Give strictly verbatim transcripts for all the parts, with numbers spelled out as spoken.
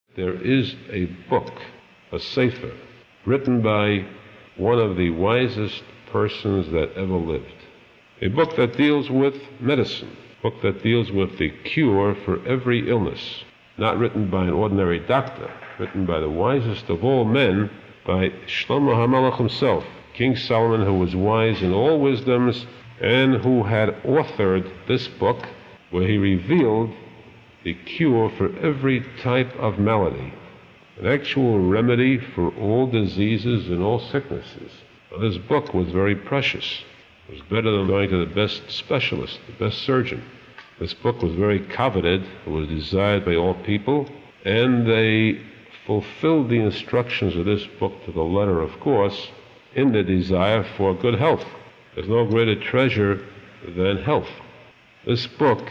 There is a book, a sefer, written by one of the wisest persons that ever lived. A book that deals with medicine, a book that deals with the cure for every illness. Not written by an ordinary doctor, written by the wisest of all men, by Shlomo HaMelech himself, King Solomon, who was wise in all wisdoms and who had authored this book where he revealed the cure for every type of malady, an actual remedy for all diseases and all sicknesses. Now, this book was very precious. It was better than going to the best specialist, the best surgeon. This book was very coveted. It was desired by all people, and they fulfilled the instructions of this book to the letter, of course, in the desire for good health. There's no greater treasure than health. This book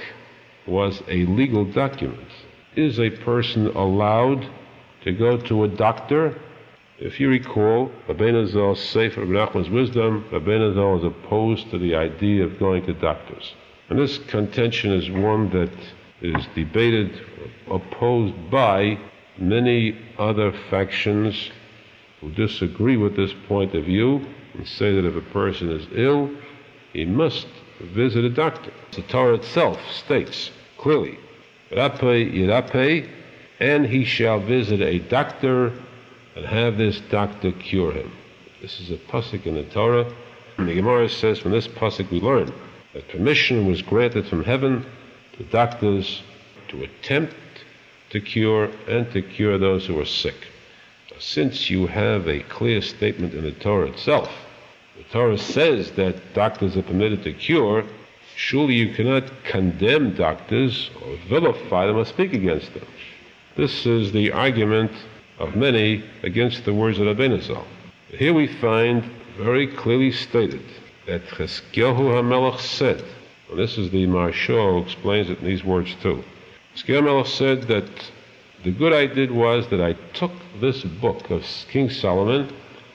was a legal document. Is a person allowed to go to a doctor? If you recall, Rabbeinu Zal's Sefer of Nachman's Wisdom, Rabbeinu Zal is opposed to the idea of going to doctors. And this contention is one that is debated, opposed by many other factions who disagree with this point of view and say that if a person is ill, he must visit a doctor. The Torah itself states clearly, Rapeh Yirapeh, and he shall visit a doctor and have this doctor cure him. This is a pasuk in the Torah, and the Gemara says from this pasuk we learn that permission was granted from heaven to doctors to attempt to cure and to cure those who are sick. Now, since you have a clear statement in the Torah itself, the Torah says that doctors are permitted to cure, surely you cannot condemn doctors or vilify them or speak against them. This is the argument of many against the words of Rabbeinu Zal. Here we find very clearly stated that Chizkiyahu HaMelech said, and this is the Maharsha who explains it in these words too. Chizkiyahu HaMelech said that the good I did was that I took this book of King Solomon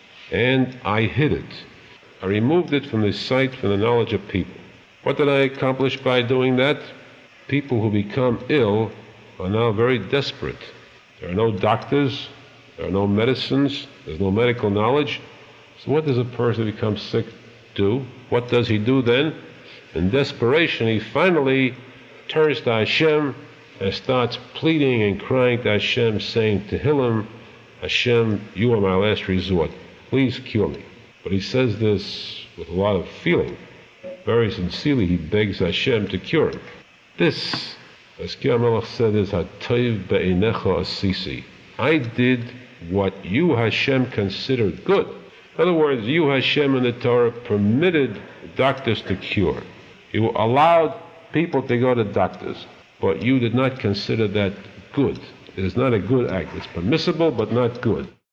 and I hid it. I removed it from the sight, from the knowledge of people. What did I accomplish by doing that? People who become ill are now very desperate. There are no doctors, there are no medicines, there's no medical knowledge. So what does a person who becomes sick do? What does he do then? In desperation, he finally turns to Hashem and starts pleading and crying to Hashem, saying to Tehillim, Hashem, you are my last resort. Please cure me. But he says this with a lot of feeling. Very sincerely, he begs Hashem to cure him. This, as Chizkiyahu HaMelech said, is Hatov Be'einecha Asisi. I did what you, Hashem, considered good. In other words, you, Hashem, in the Torah permitted doctors to cure. You allowed people to go to doctors, but you did not consider that good. It is not a good act. It's permissible, but not good.